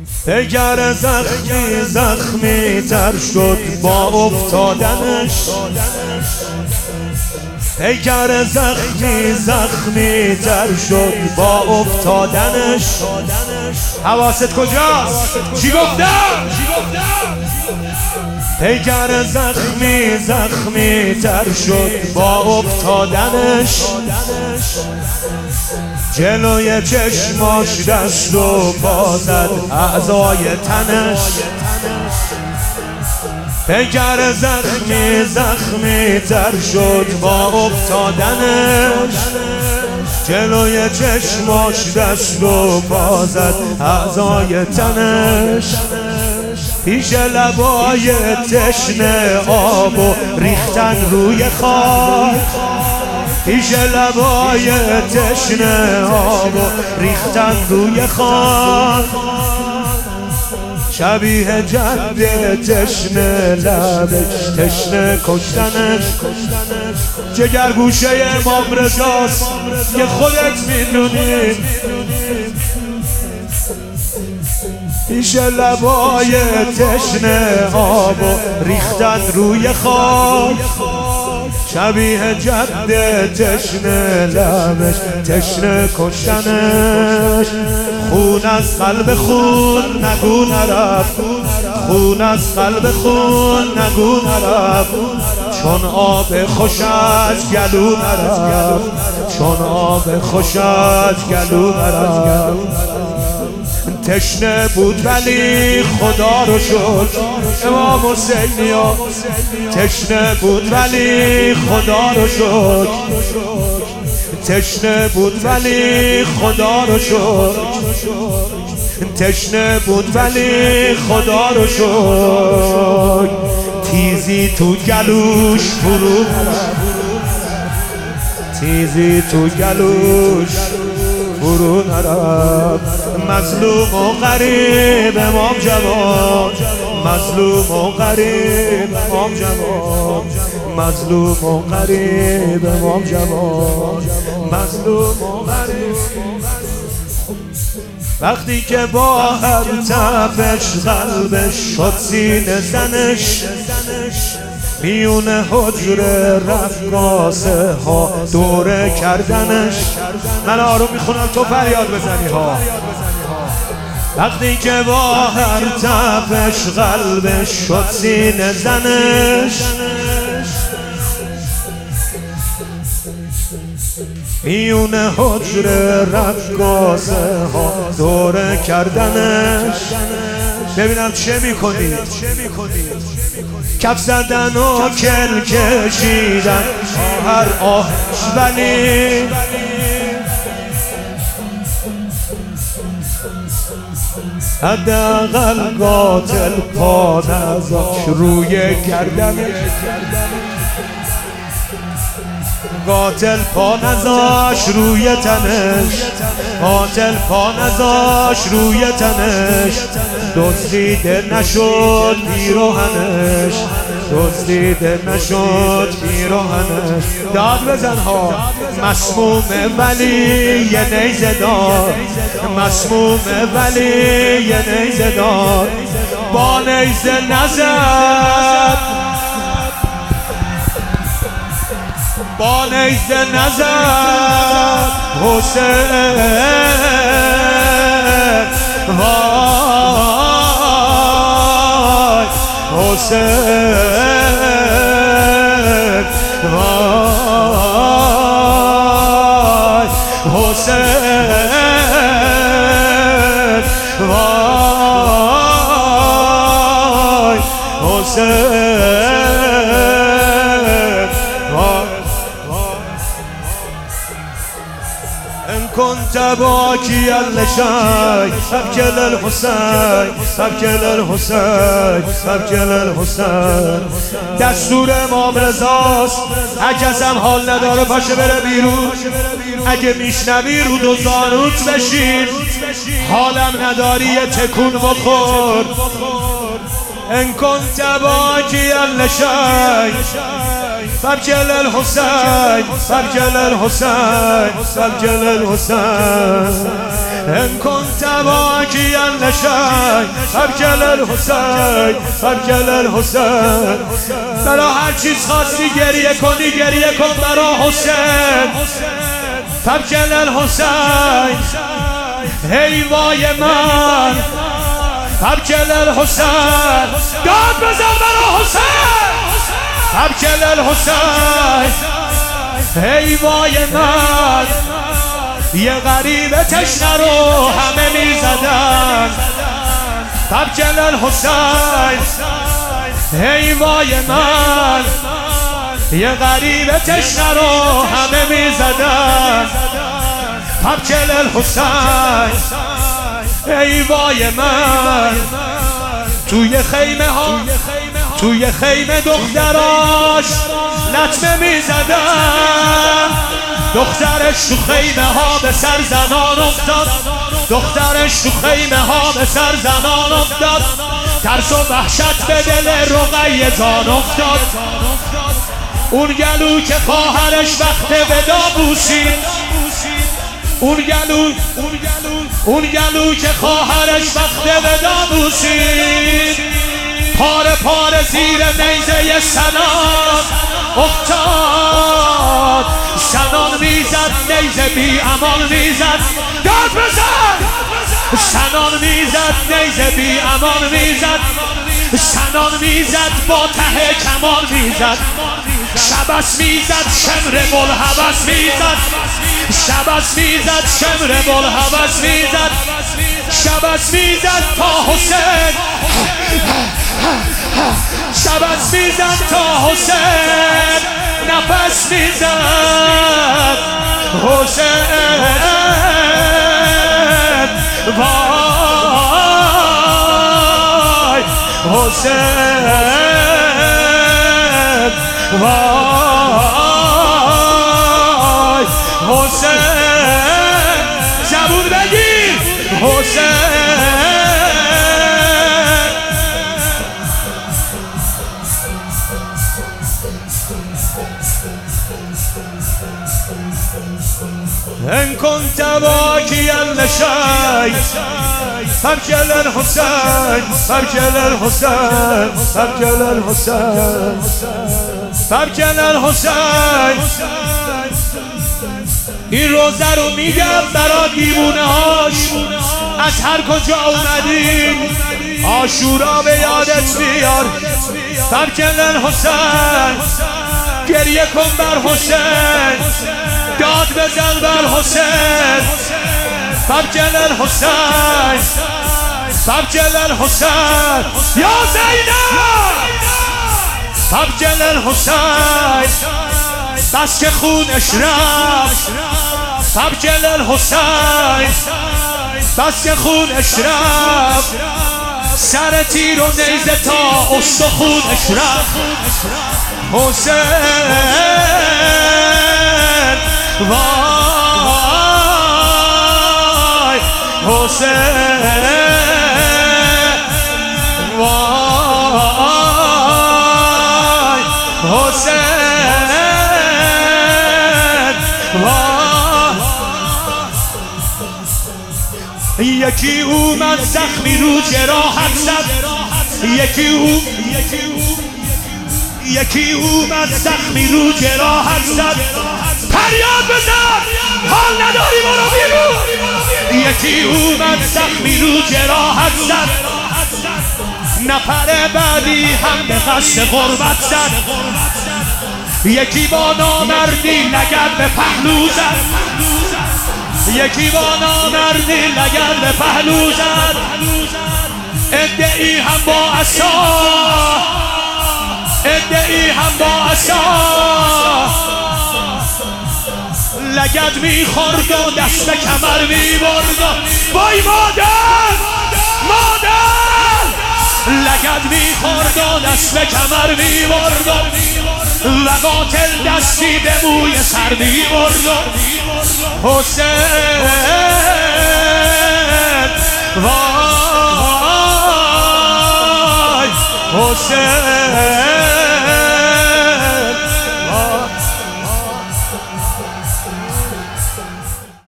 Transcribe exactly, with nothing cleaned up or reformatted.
دگر زخمی زخمی تر شد با افتادنش، دگر زخمی زخمی تر شد با افتادنش. حواست کجاست؟ چی گفتم؟ دگر زخمی زخمی تر شد با افتادنش، جلوی چشماش دست و پا زد اعضای تنش. دگر زخمی زخمی تر شد با افتادنش، جلوی چشماش دست و پا زد اعضای تنش. پیش لبای تشنه آب و ریختن روی خاک، پیش لبای تشنه آب و ریختن روی خاک. شبیه جد تشنه لبش تشنه کشتنش. جگر گوشه امام رضاست که خودت میدونی، پیش لبای تشنه آب و ریختن روی خاک. شبیه جد تشنه لبش تشنه کشتنش. خون از قلب خون نگو نرفت، خون از قلب خون نگو نرفت، چون آب خوش از گلو نرفت، چون آب خوش از گلو نرفت. تشنه بود ولی خدا رو شکر امام حسینیا، تشنه بود ولی خدا رو شکر، تشنه بود ولی خدا رو شکر، تشنه بود ولی خدا رو شکر. تیزی تو گلوش فرو نرفت، تیزی تو گلوش فرو نرفت. مظلوم و غریب امام جوان، مظلوم و غریب امام جوان، مظلوم و غریب امام جوان، مظلوم و غریب. وقتی که با هر تپش قلبش شد سینه زنش، میون حجره رقاصه ها دوره کردنش. من آروم میخونم تو فریاد بزنی ها. وقتی که با هر تپش قلبش شد سینه زنش، میون حجره رقاصه ها دوره کردنش. ببینم چه میکنید؟ کف زدن و کل کشیدن هر آهش، ولی حداقل قاتل پا نذاشت روی گردنش، قاتل پا نذاشت روی تنش، قاتل پا نذاشت روی تنش. دزدیده نشد پیراهنش، دزدیده نشد پیراهنش. داد بزن ها. مسمومه ولی یه نیزه داد، مسمومه ولی یه نیزه داد. با نیزه نزد، با نیزه نزد حسین. وای حسین، وای حسین، وای حسین، وای. إن كنت باكيا لشيء أبكي للحسين، أبكي للحسين، أبكي للحسين. دستور امام رضاست اگه ازم حال نداره پاشه بره بیرون. اگه میشنوی رو دو زانوت بشین، حالم نداری یه تکون بخور. إن كنت باكيا لشيء فابكي للحسين، فابكي للحسين، فابكي للحسين. ان كنت باكيا لشيء ابكل الحسین ابکل الحسین برا هر چیز خواستی گریه کنی گریه کن برا حسین ابکل الحسین ای وای من ابکل الحسین داد بزن برا حسین ابکل الحسین ای وای من یه غریب تشنه رو همه می زدن ابکل الحسین ای وای من یه غریب تشنه رو همه می زدن ابکل الحسین ای وای من توی خیمه ها توی خیمه دختراش لطمه می زدن دخترش تو خیمه ها به سر زنان افتاد دخترش تو خیمه ها به سر زنان افتاد ترس و وحشت به دل رقیه جان افتاد اون گلو که خواهرش وقت ودا بوسید اون گلو اون گلو که خواهرش وقت ودا بوسید پاره پاره زیر نیزه سنان افتاد سنان میزد نیزه بی امان میزد داد بزن سنان میزد نیزه بی امان میزد سنان میزد با ته کمان میزد شبس میزد شمر ملحبس میزد شبس میزد شمر ملحبس میزد شبس میزد تا حسین شبس میزد تا حسین نفس میزد حسین وای حسین وای حسین زبون بگیر حسین ان كنت باكيا لشيء ابكل الحسين ابكل الحسين ابكل الحسين ابکل الحسین این روزه رو میگم برا دیوونه هاش از هر کجا اومدیم عاشورا به یادت بیار ابکل الحسین گریه کن بر حسین داد بزن بر حسین ابکل الحسین ابکل الحسین یا زینب ابکل الحسین بس که خونش رفت ابکل الحسین بس که خونش رفت سر تیر و نیزه تا استخونش رفت حسین وای حسین وای حسین وای یکی اومد زخمی رو جراحت زد یکی او یکی اومد زخمی رو جراحت زد فریاد بزن حال نداری برو بیرون یکی اومد زخمی رو جراحت زد نفر بعدی هم به قصد غربت زد یکی با نامردی لگد به پهلو زد یکی با نامردی لگد به پهلو زد ادعی هم با عصا ادعی هم با عصا لگد میخورد و دست کمر میبرد وای مادر مادر لگد میخورد و دست کمر میبرد و قاتل دستی به موی سر میبرد حسین وای حسین